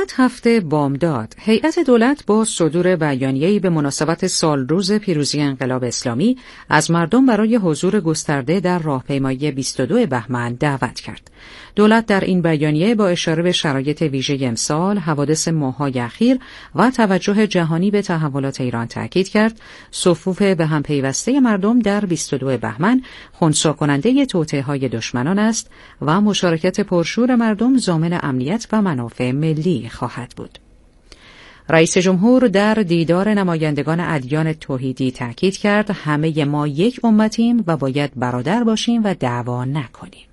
چند هفته بامداد، هیئت دولت با صدور بیانیه‌ای به مناسبت سالروز پیروزی انقلاب اسلامی از مردم برای حضور گسترده در راهپیمایی 22 بهمن دعوت کرد. دولت در این بیانیه با اشاره به شرایط ویژه امسال، حوادث ماه‌های اخیر و توجه جهانی به تحولات ایران تاکید کرد صفوف به هم پیوسته مردم در 22 بهمن خنثی کننده توطئه‌های دشمنان است و مشارکت پرشور مردم ضامن امنیت و منافع ملی خواهد بود. رئیس جمهور در دیدار نمایندگان ادیان توحیدی تاکید کرد همه ما یک امتیم و باید برادر باشیم و دعوا نکنیم.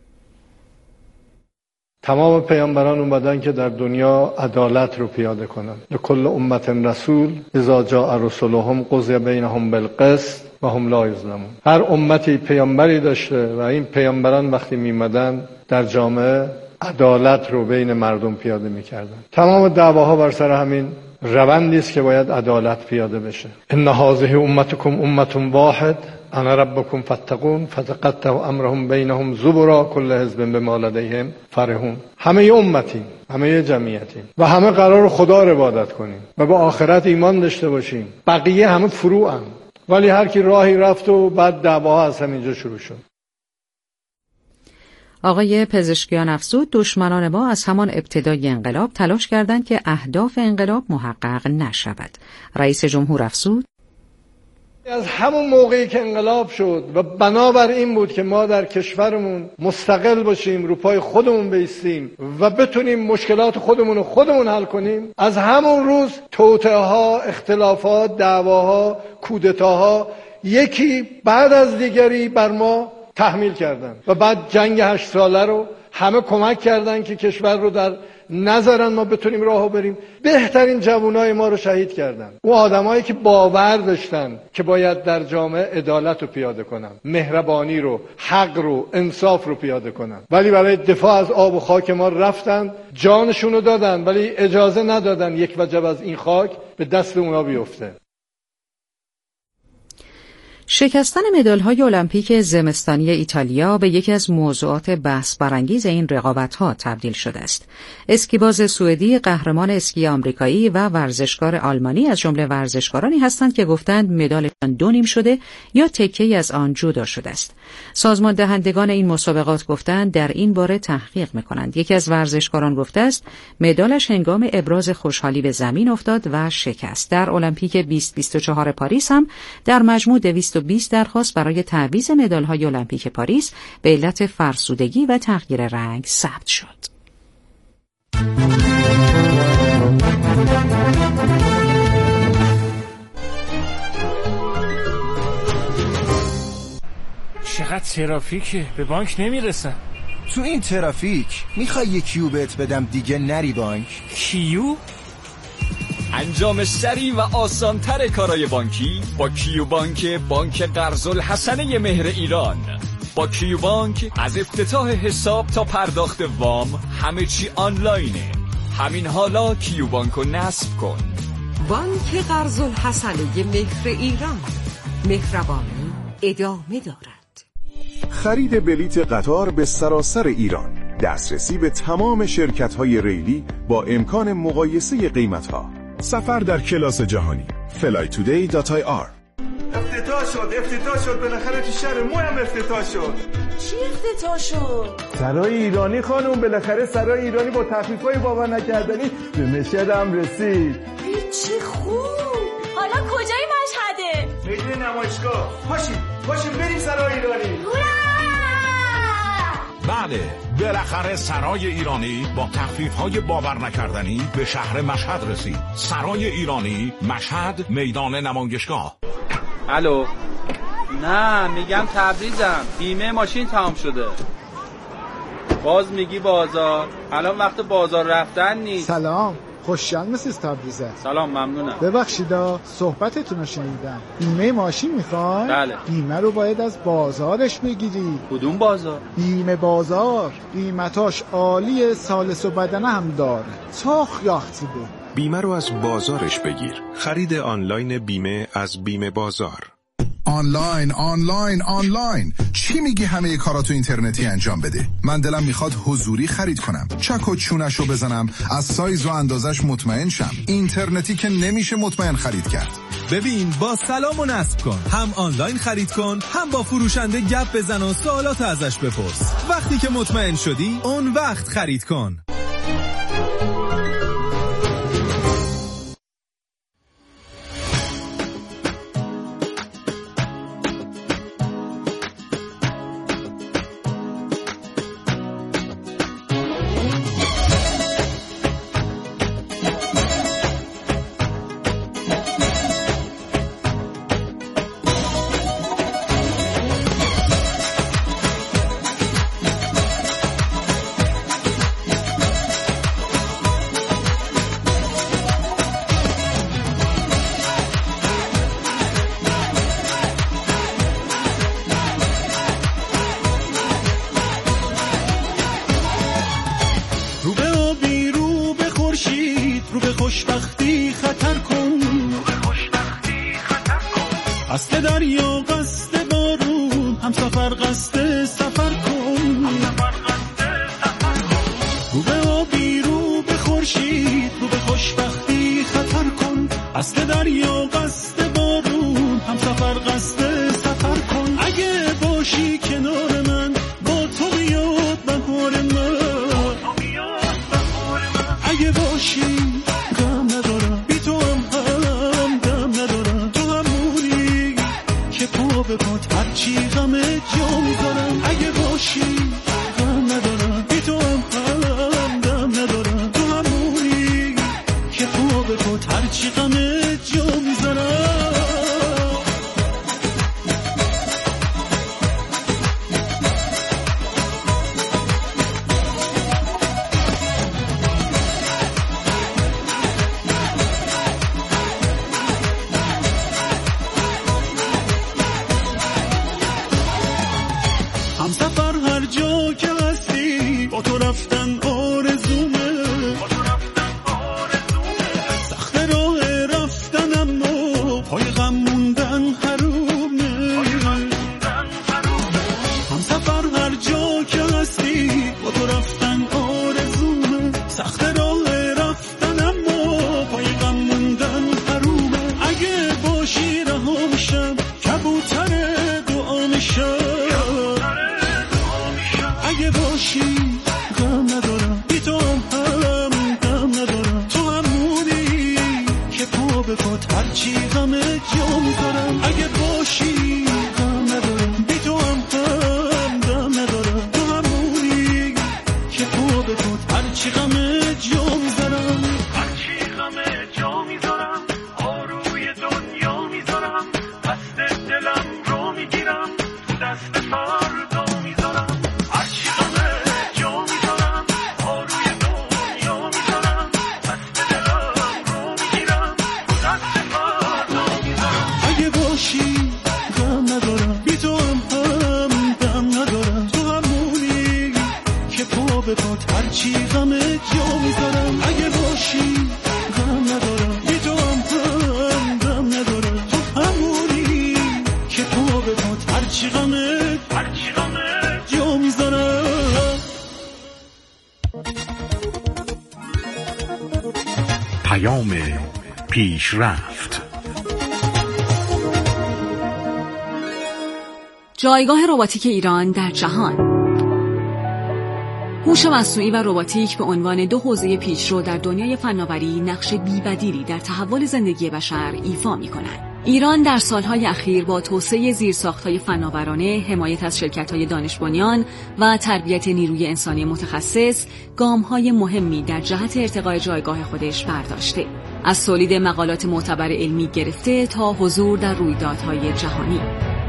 تمام پیامبران اومدن که در دنیا عدالت رو پیاده کنن. لکل امت رسول اذا جاء رسولهم قضی بینهم بالقسط و هم لا یظلمون. هر امتی پیامبری داشته و این پیامبران وقتی میمدن در جامعه عدالت رو بین مردم پیاده میکردن. تمام دعواها بر سر همین روندی است که باید عدالت پیاده بشه. ان هذه امتکم امه واحد انا ربکم فاتقون فتقطعوا امرهم بینهم زبرا کل حزب بما لدیهم فرحون. همه امتیم، همه جمعیتیم و همه قرار خدا رو عبادت کنیم و به آخرت ایمان داشته باشیم. بقیه همه فروعن، ولی هر کی راهی رفت و بعد دعواها از همینجا شروع شد. آقای پزشکیان افزود دشمنان ما از همان ابتدای انقلاب تلاش کردند که اهداف انقلاب محقق نشود. رئیس جمهور افزود از همون موقعی که انقلاب شد و بنابر این بود که ما در کشورمون مستقل باشیم، رو پای خودمون بایستیم و بتونیم مشکلات خودمون رو خودمون حل کنیم، از همون روز توطئه‌ها، اختلافات، دعواها، کودتاها یکی بعد از دیگری بر ما تحمیل کردن و بعد جنگ 8 ساله رو همه کمک کردن که کشور رو در نذارن ما بتونیم راهو بریم. بهترین جوانای ما رو شهید کردن. او آدمایی که باور داشتن که باید در جامعه عدالت رو پیاده کنن، مهربانی رو، حق رو، انصاف رو پیاده کنن، ولی برای دفاع از آب و خاک ما رفتن، جانشون رو دادن، ولی اجازه ندادن یک وجب از این خاک به دست اونا بیفته. شکستن مدال‌های المپیک زمستانی ایتالیا به یکی از موضوعات بحث برانگیز این رقابت‌ها تبدیل شده است. اسکیباز سوئدی قهرمان اسکی آمریکایی و ورزشکار آلمانی از جمله ورزشکارانی هستند که گفتند مدالشان 2 نیم شده یا تکه‌ای از آن جدا شده است. سازمان دهندگان این مسابقات گفتند در این باره تحقیق می‌کنند. یکی از ورزشکاران گفته است مدالش هنگام ابراز خوشحالی به زمین افتاد و شکست. در المپیک 2024 پاریس هم در مجموع 220 درخواست برای تعویض مدال‌های المپیک پاریس به علت فرسودگی و تغییر رنگ ثبت شد. چقدر ترافیکه، به بانک نمیرسم. تو این ترافیک میخوای یه کیو بهت بدم دیگه نری بانک؟ کیو؟ انجام سریع و آسان‌تر کارهای بانکی با کیو بانک، بانک قرض‌الحسنه مهر ایران. با کیو بانک از افتتاح حساب تا پرداخت وام همه چی آنلاینه. همین حالا کیو بانکو نصب کن. بانک قرض‌الحسنه مهر ایران، مهربانی ادامه دارد. خرید بلیت قطار به سراسر ایران، دسترسی به تمام شرکت‌های ریلی با امکان مقایسه قیمت‌ها. سفر در کلاس جهانی. flytoday.ir. افتتاح شد بالاخره تو شهر ما هم افتتاح شد. چی افتتاح شد؟ سرای ایرانی خانم، بالاخره سرای ایرانی با تخفیف‌های باور نکردنی به مشهد هم رسید. چه خوب. حالا کجای مشهده؟ میدون نمایشگاه. پاشیم بریم سرای ایرانی. بله، بالاخره سرای ایرانی با تخفیف‌های باور نکردنی به شهر مشهد رسید. سرای ایرانی، مشهد، میدان نمایشگاه. الو، نه میگم تبریزم، بیمه ماشین تمام شده. باز میگی بازار، الان وقت بازار رفتن نیست. سلام، خوشحال مسیز تبریزه. سلام، ممنونم. ببخشیدا صحبتتون رو شنیدم. بیمه ماشین میخوای؟ بله. بیمه رو باید از بازارش بگیری. کدوم بازار؟ بیمه بازار، قیمتاش عالیه، سالس و بدنه هم داره. تاخ یاختی بود. بیمه رو از بازارش بگیر. خرید آنلاین بیمه از بیمه بازار. آنلاین آنلاین آنلاین. چی میگی همه کاراتو اینترنتی انجام بده؟ من دلم میخواد حضوری خرید کنم، چک و چونشو بزنم، از سایز و اندازش مطمئن شم. اینترنتی که نمیشه مطمئن خرید کرد. ببین با سلام و نصب کن، هم آنلاین خرید کن، هم با فروشنده گپ بزن و سوالات ازش بپرس. وقتی که مطمئن شدی اون وقت خرید کن. قصد دریا قصد بارون همسفر قصد سفر کن، رو به آبی رو به خورشید رو به خوشبختی خطر کن. قصد دریا قصد بارون همسفر قصد سفر کن. اگه باشی کنار من با تو بیاد بهار من، اگه باشی غم ندارم بی تو هم دم ندارم. تو همونی که پا به پات هرچی غم جا میذارم. اگه باشی غم ندارم بی تو هم دم ندارم. تو همونی که پا به پات هرچی غم جا میذارم. همسفر هر جا که هستی با تو رفتن آرزومه. سخت راه رفتن اما پای غم موندن حرومه. همسفر هر جا که هستی با تو رفتن آرزومه. سخت راه رفتن اما پای غم موندن حرومه. اگه باشی رها میشم کبوتر دعا میشم. اگه باشی غم ندارم بی تو هم غم ندارم. تو همونی که پا به پات هرچی غم جا میذارم. اگه باشی غم ندارم بی تو هم غم ندارم. تو همونی که پا به پات هرچی غم جا میذارم. هرچی غم جا میذارم آروی دنیا میذارم. دست دلم رو میگیرم تو دست فردا میذارم. غم ندارم بی تو هم دم ندارم. تو همونی که پا به پات هرچی غم جا میذارم. اگه باشی غم ندارم بی تو هم دم ندارم. تو همونی که پا به پات هرچی غم جا میذارم. پیام پیشرفت. جایگاه رباتیک ایران در جهان. هوش مصنوعی و رباتیک به عنوان دو حوزه پیشرو در دنیای فناوری نقش بی‌بدیلی در تحول زندگی بشر ایفا می‌کنند. ایران در سالهای اخیر با توسعه زیرساخت‌های فناورانه، حمایت از شرکت‌های دانش‌بنیان و تربیت نیروی انسانی متخصص گام‌های مهمی در جهت ارتقای جایگاه خودش برداشته. از تولید مقالات معتبر علمی گرفته تا حضور در رویدادهای جهانی.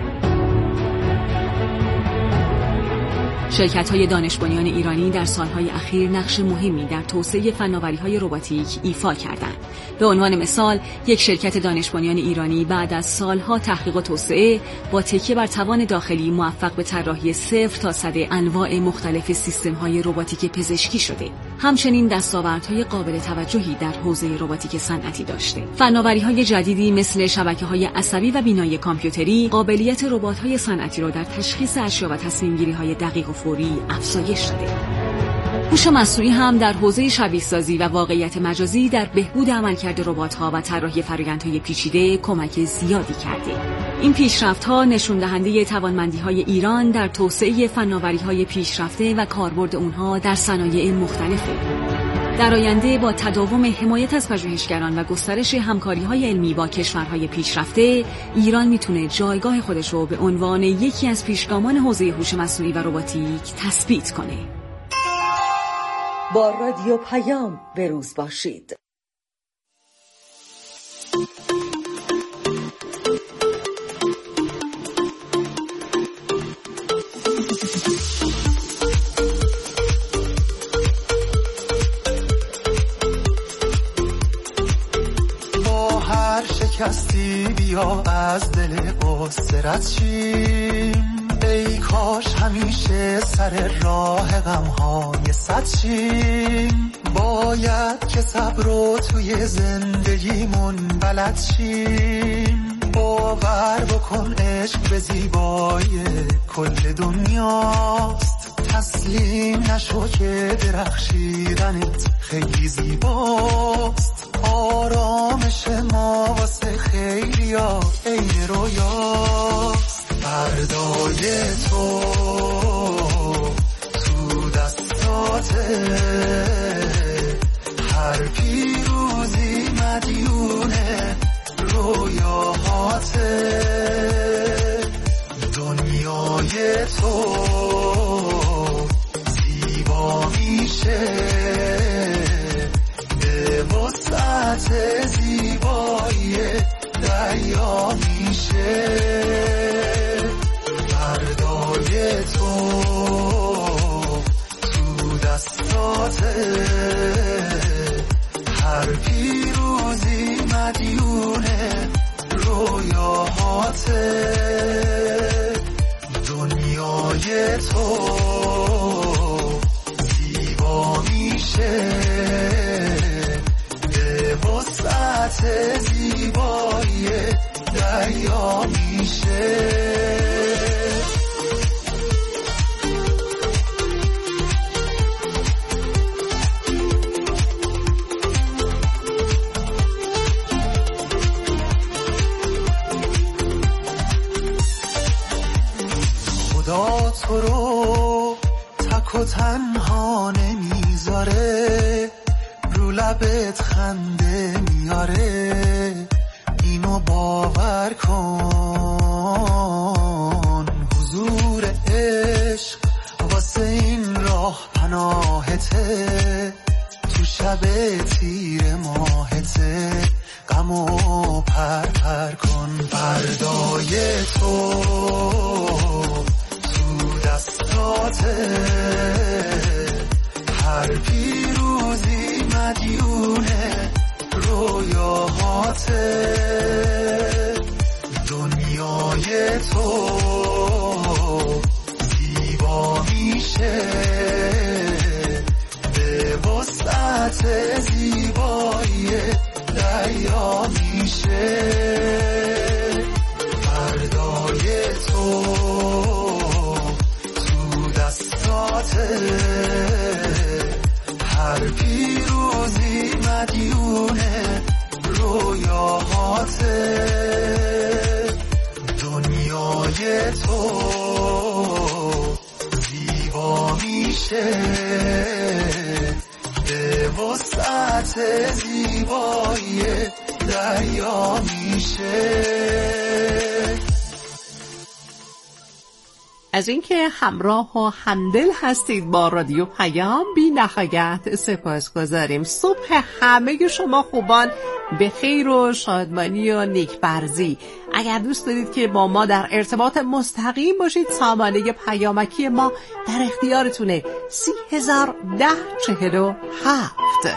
شرکت‌های دانش‌بنیان ایرانی در سالهای اخیر نقش مهمی در توسعه فناوری‌های رباتیک ایفا کردند. به عنوان مثال، یک شرکت دانش‌بنیان ایرانی بعد از سالها تحقیق و توسعه با تکیه بر توان داخلی موفق به طراحی 0 تا 100 انواع مختلف سیستم‌های رباتیک پزشکی شده. همچنین دستاوردهای قابل توجهی در حوزه رباتیک صنعتی داشته. فناوری‌های جدیدی مثل شبکه‌های عصبی و بینایی کامپیوتری قابلیت ربات‌های صنعتی را در تشخیص اشیا و تصمیم‌گیری‌های دقیق و فوری افزایش داده. هوش مصنوعی هم در حوزه شبیه‌سازی و واقعیت مجازی در بهبود عملکرد ربات‌ها و طراحی فرآیندهای پیچیده کمک زیادی کرده. این پیشرفت‌ها نشون دهنده توانمندی‌های ایران در توسعه فناوری‌های پیشرفته و کاربرد اونها در صنایع مختلفه. در آینده با تداوم حمایت از پژوهشگران و گسترش همکاری‌های علمی با کشورهای پیشرفته، ایران میتونه جایگاه خودش رو به عنوان یکی از پیشگامان حوزه هوش مصنوعی و رباتیک تثبیت کنه. با رادیو پیام به روز باشید. با هر شکستی بیا از دل قصه رد شیم، ای کاش همیشه سر راه غم‌های صد شیم. باید که صبر رو توی زندگیمون بلد شیم. باور بکن عشق به زیبایی کل دنیاست. تسلیم نشو که درخشیدنت خیلی زیباست. آرامش ما واسه خیلیا عین رویاست. فردای تو دستاته، هر پیروزی مدیونه رویاهاته. دنیای تو زیبا میشه به وسعت زیبایی دریا میشه. فردای تو دستاته، هر پیروزی مدیونه رویاهاته. دنیای تو زیبا میشه به وسعت زیبایی دریا میشه. تو رو تک و تنها نمیذاره، رو لبت خنده میاره. اینو باور کن، حضور عشق واسه این راه پناهته. تو شب تیر ماهته غمو پر کن. فردای تو هر پیروزی مدیونه رویاهاته. دنیای تو زیبا میشه به وسعت زیبایی دریا میشه. فردای تو هر پیروزی مدیونه رویاهاته. دنیای تو زیبا میشه به وسعت زیبایی دریا میشه. از اینکه همراه و همدل هستید با رادیو پیام بی نهایت سپاسگزاریم. صبح همه شما خوبان به خیر و شادمانی و نیکبرزی. اگر دوست دارید که با ما در ارتباط مستقیم باشید، سامانه پیامکی ما در اختیارتونه 301047.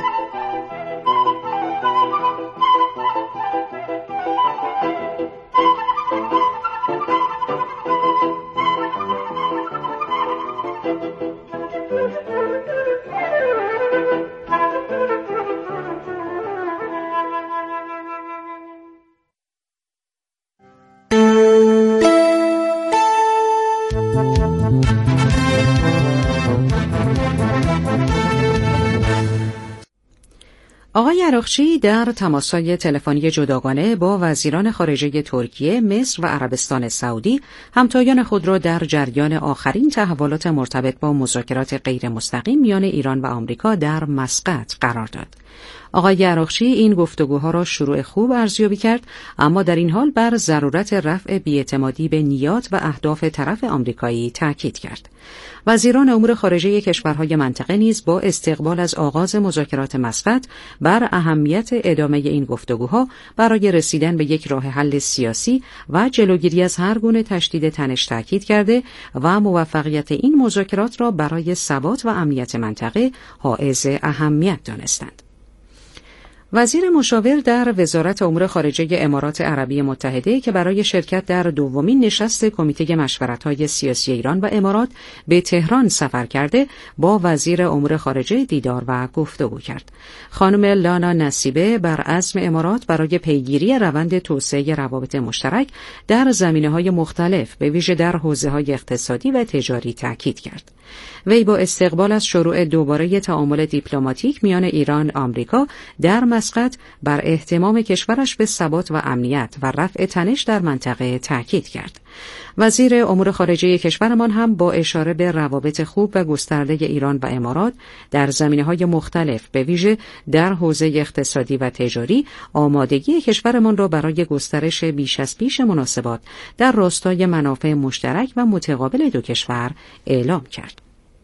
آقای اراغچی در تماس‌های تلفنی جداگانه با وزیران خارجه ترکیه، مصر و عربستان سعودی همتایان خود را در جریان آخرین تحولات مرتبط با مذاکرات غیر مستقیم میان ایران و آمریکا در مسقط قرار داد. آقای اراغچی این گفتگوها را شروع خوب ارزیابی کرد، اما در این حال بر ضرورت رفع بی‌اعتمادی به نیات و اهداف طرف آمریکایی تاکید کرد. وزیران امور خارجه کشورهای منطقه نیز با استقبال از آغاز مذاکرات مسقط بر اهمیت ادامه این گفتگوها برای رسیدن به یک راه حل سیاسی و جلوگیری از هر گونه تشدید تنش تاکید کرده و موفقیت این مذاکرات را برای ثبات و امنیت منطقه حائز اهمیت دانستند. وزیر مشاور در وزارت امور خارجه امارات عربی متحده که برای شرکت در دومین نشست کمیته مشورت‌های سیاسی ایران و امارات به تهران سفر کرده، با وزیر امور خارجه دیدار و گفتگو کرد. خانم لانا نصیبه بر عزم امارات برای پیگیری روند توسعه روابط مشترک در زمینه‌های مختلف به ویژه در حوزه‌های اقتصادی و تجاری تاکید کرد. وی با استقبال از شروع دوباره تعامل دیپلماتیک میان ایران و آمریکا در مسقط بر اهتمام کشورش به ثبات و امنیت و رفع تنش در منطقه تاکید کرد. وزیر امور خارجه کشورمان هم با اشاره به روابط خوب و گسترده ایران و امارات در زمینه‌های مختلف به ویژه در حوزه اقتصادی و تجاری آمادگی کشورمان را برای گسترش بیش از پیش مناسبات در راستای منافع مشترک و متقابل دو کشور اعلام کرد.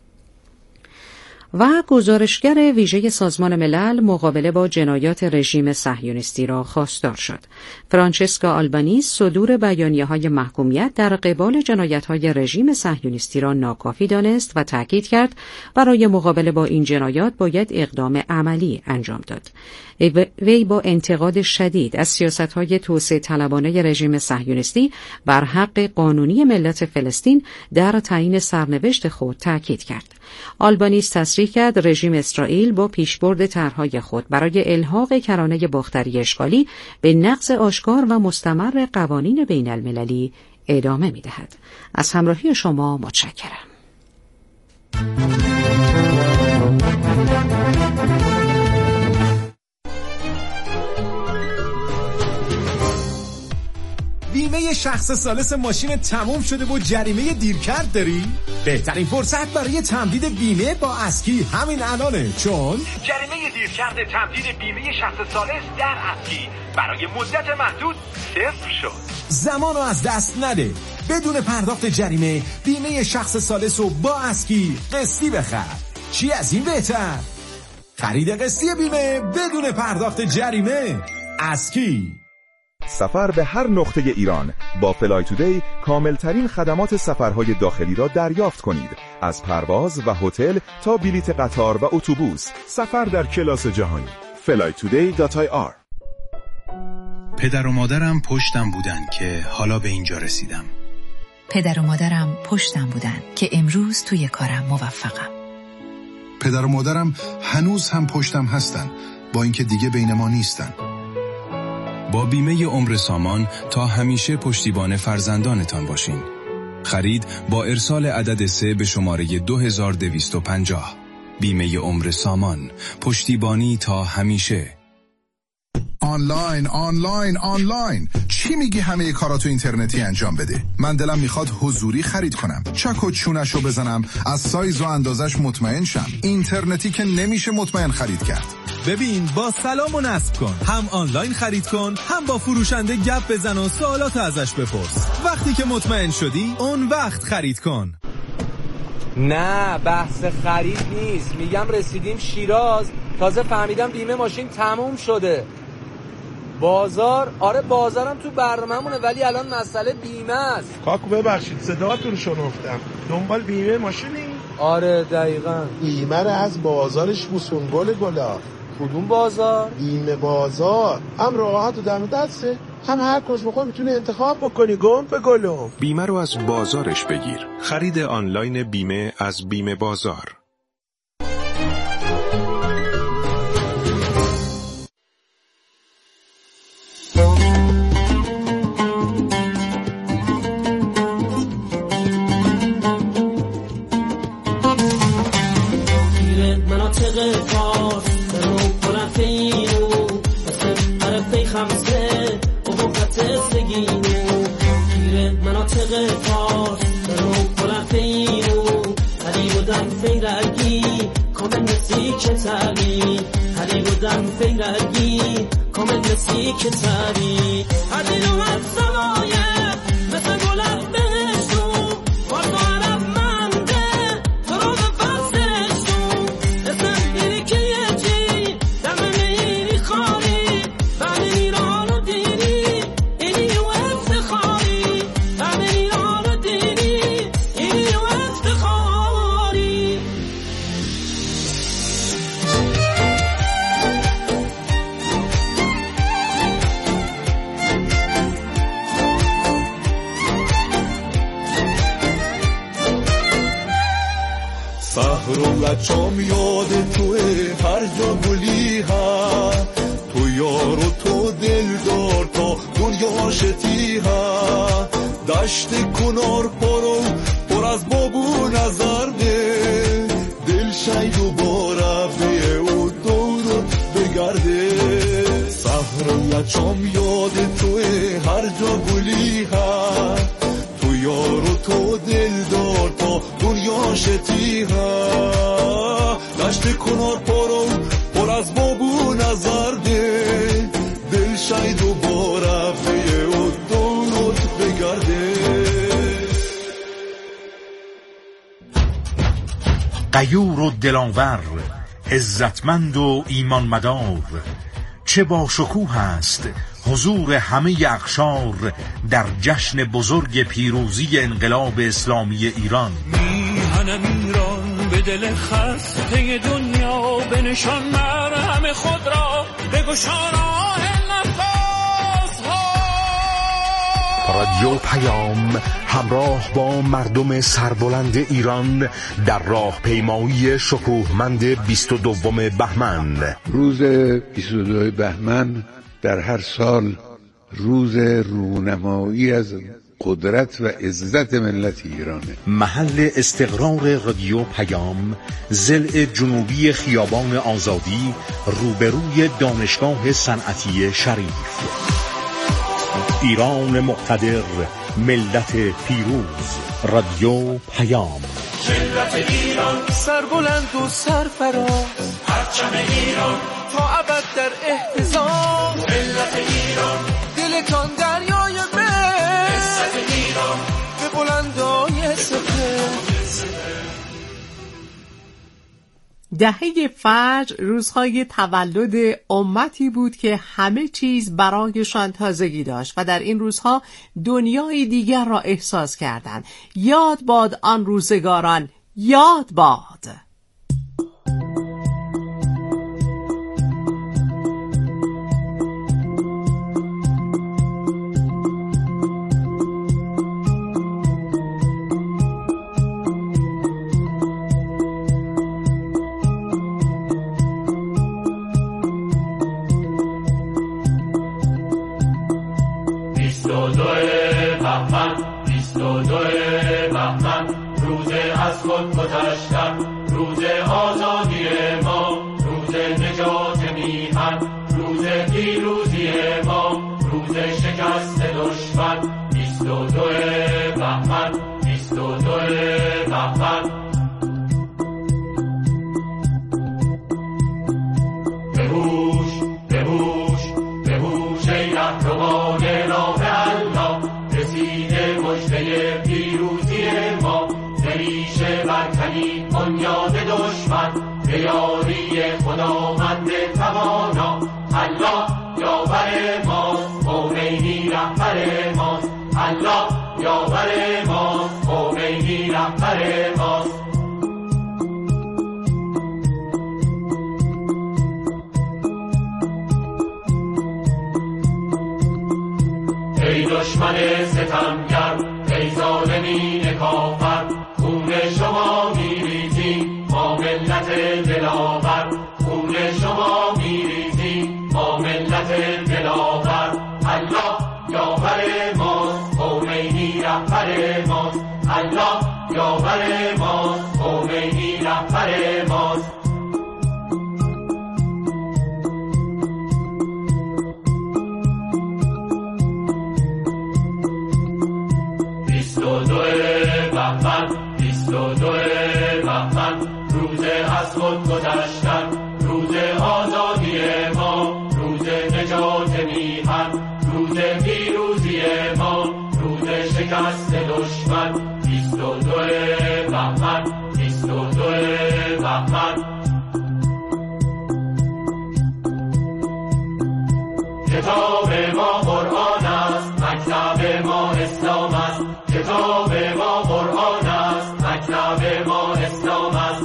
و گزارشگر ویژه سازمان ملل مقابله با جنایات رژیم صهیونیستی را خواستار شد. فرانچسکا آلبانیز صدور بیانیه‌های محکومیت در قبال جنایت‌های رژیم صهیونیستی را ناکافی دانست و تاکید کرد برای مقابله با این جنایات باید اقدام عملی انجام داد. وی با انتقاد شدید از سیاست‌های توسعه طلبانه رژیم صهیونیستی بر حق قانونی ملت فلسطین در تعیین سرنوشت خود تاکید کرد. آلبانیز تصریح کرد رژیم اسرائیل با پیشبرد طرح‌های خود برای الحاق کرانه باختری اشغالی به نقض آشکار و مستمر قوانین بین المللی ادامه می‌دهد. از همراهی شما متشکرم. بیمه شخص ثالث ماشین تموم شده و جریمه دیرکرد داری؟ بهترین فرصت برای تمدید بیمه با اسکی همین الانه، چون جریمه دیرکرد تمدید بیمه شخص ثالث در اسکی برای مدت محدود صفر شد. زمانو از دست نده. بدون پرداخت جریمه بیمه شخص ثالث رو با اسکی قسطی بخر. چی از این بهتر؟ خرید قسطی بیمه بدون پرداخت جریمه. اسکی. سفر به هر نقطه ایران با فلای تودی کاملترین خدمات سفرهای داخلی را دریافت کنید. از پرواز و هتل تا بلیت قطار و اتوبوس، سفر در کلاس جهانی. flytoday.ir. پدر و مادرم پشتم بودن که حالا به اینجا رسیدم. پدر و مادرم پشتم بودن که امروز توی کارم موفقم. پدر و مادرم هنوز هم پشتم هستن، با اینکه دیگه بین ما نیستن. با بیمه عمر سامان تا همیشه پشتیبان فرزندانتان باشین. خرید با ارسال عدد 3 به شماره 2250. بیمه عمر سامان، پشتیبانی تا همیشه. آنلاین آنلاین آنلاین، چی میگی همه کاراتو اینترنتی انجام بده؟ من دلم میخواد حضوری خرید کنم، چک و چونشو بزنم، از سایز و اندازش مطمئن شم. اینترنتی که نمیشه مطمئن خرید کرد. ببین با سلام و نصب کن، هم آنلاین خرید کن، هم با فروشنده گپ بزن و سوالات ازش بپرس. وقتی که مطمئن شدی اون وقت خرید کن. نه بحث خرید نیست، میگم رسیدیم شیراز، تازه فهمیدم بیمه ماشین تموم شده. بازار، آره بازارم تو برنامه‌مونه، ولی الان مسئله بیمه است. کاکو ببخشید صداتون رو شنفتم، دنبال بیمه ماشینی؟ آره دقیقاً. بیمه رو از بازارش بوسون گلا. کدوم بازار؟ بیمه بازار، هم راحت و دم دسته، هم هر کس بخوای میتونه انتخاب بکنی. گم به گلم. بیمه رو از بازارش بگیر. خرید آنلاین بیمه از بیمه بازار. مناطق فارس به رو پرفین خمسه ابوقت سگینو گیره مناطق فارس درو پلت ایرو هری بودم فیرگی کامل نسی که تری هری بودم فیرگی کامل نسی که تری هری رو از سمایه مثل گلت بهشتو واسه عرب منده تو رو به فستشتو اسم بیری که یه جی دم میری خاری بعد ایران رو دیری اینی و افتخاری بعد ایران رو دیری اینی و افتخاری سحر و لچام یاد توه هر جا گلی ها تو یار و تو دلدار تا دنیا شتی ها دشت کنار پرو پر از بابو نظر ده دل شید و بارفه و دور بگرده سحر و لچام یاد توه هر جا گلی ها تو یار و تو دلدار تا دنیا شتی ها دشت کنار پرو پر از بابو نظر ده دل شید و بارفه و دورت بگرده غیور و دلاور عزتمند و ایمان مدار چه با شکوه است حضور همه اقشار در جشن بزرگ پیروزی انقلاب اسلامی ایران. میهنم ایران به دل خسته دنیا بنشان مرهم خود را بگشا راه نفس‌ها. رادیو پیام همراه با مردم سربلند ایران در راهپیمایی شکوهمند 22 بهمن. روز 22 بهمن در هر سال روز رونمایی از قدرت و عزت ملت ایرانه. محل استقرار رادیو پیام ضلع جنوبی خیابان آزادی روبروی دانشگاه صنعتی شریف. ایران مقتدر، ملت پیروز. رادیو پیام. ملت ایران سربلند و سرفراز، پرچم ایران تا ابد در احتضان. ملت ایران دلتان دریای مهر، عزت ایران به بلندای سپهر. دهه فجر روزهای تولد امتی بود که همه چیز برایشان تازگی داشت و در این روزها دنیای دیگر را احساس کردند. یاد باد آن روزگاران، یاد باد. روز آزادی ما، روز نجات میهن، روز پیروزی ما، روز شکست دشمن. 22 بهمن، 22 بهمن. بهوش بهوش بهوش ای رهروان راه الله، رسیده مژده پیروزی ما. ریشه برکنی بنیاد دشمن، به یاری خداوند توانا. الله یاور ماست، خمینی رهبر ماست. الله یاور ماست، خمینی رهبر ماست. ای دشمن ستمگر، ای ظالمین کافر، خون شما میریزیم ما ملت دلاور. خون شما میریزیم ما ملت دلاور. الله یاور ماست، خمینی رهبر ماست. الله یاور ماست، خمینی رهبر ماست. میهن، روز پیروزی ما، روز شکست دشمن. 22 بهمن، 22 بهمن. کتاب ما قرآن است، مکتب ما اسلام است. کتاب ما قرآن است، مکتب ما اسلام است.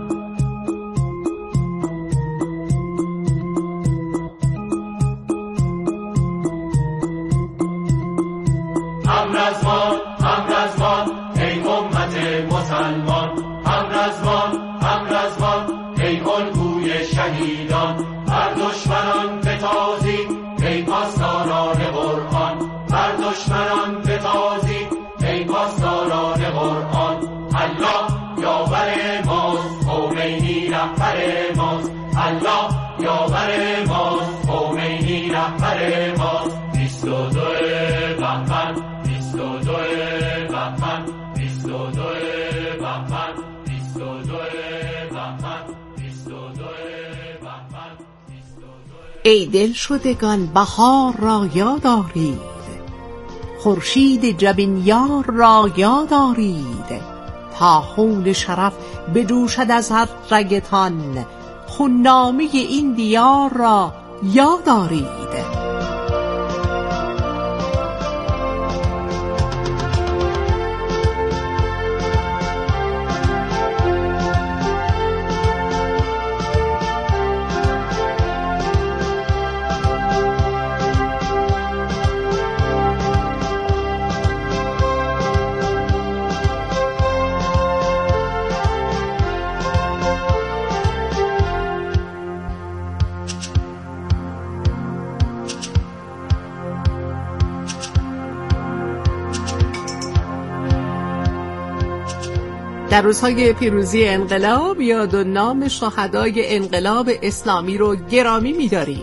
همرزمان ای امت مسلمان، همرزمان ای الگوی شهیدان. بر دشمنان بتازید ای پاسداران قرآن، بر دشمنان بتازید ای پاسداران قرآن. الله یاور ماست، خمینی رهبر ماست. الله یاور ماست، خمینی رهبر ماست. 22 بهمن، 22 بهمن، 22 بهمن، 22 بهمن، 22 بهمن. ای دلشدگان بهار را یاد آرید، خورشید جبین یار را یاد آرید. تا خون شرف بجوشد از هر رگتان، خوننامه این دیار را یاد آرید. در روزهای پیروزی انقلاب یاد و نام شهدای انقلاب اسلامی رو گرامی می‌داریم.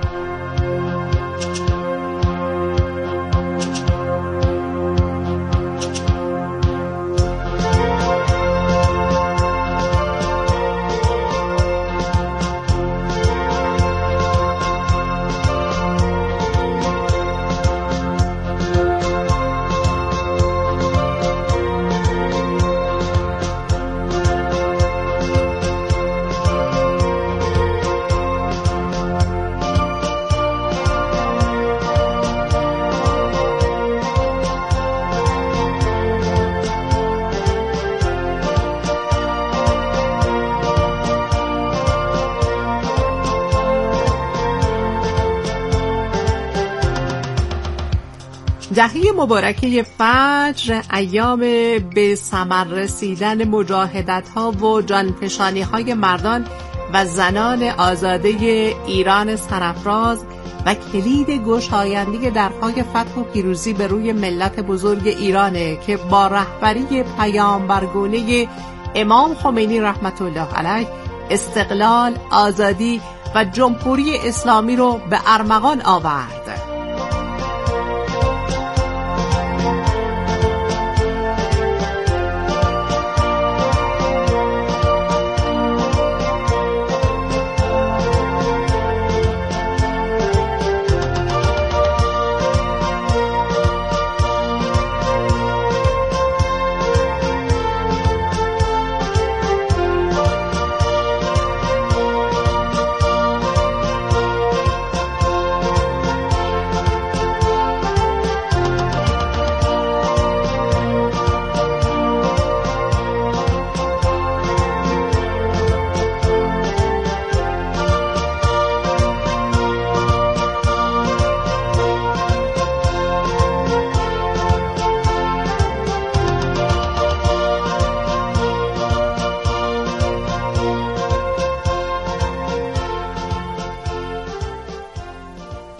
دهه مبارکه فجر ایام به ثمر رسیدن مجاهدت‌ها و جانفشانی‌های مردان و زنان آزاده ایران سرافراز و کلید گشایندگی درهای فتح و پیروزی به روی ملت بزرگ ایرانه که با رهبری پیامبرگونه امام خمینی رحمت الله علیه استقلال، آزادی و جمهوری اسلامی رو به ارمغان آورد.